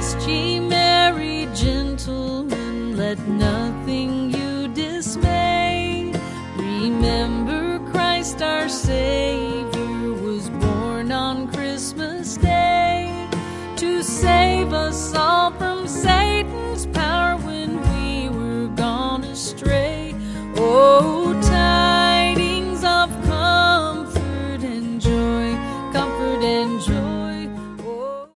Rest ye merry, gentlemen, let nothing you dismay. Remember Christ our Savior was born on Christmas Day to save us all.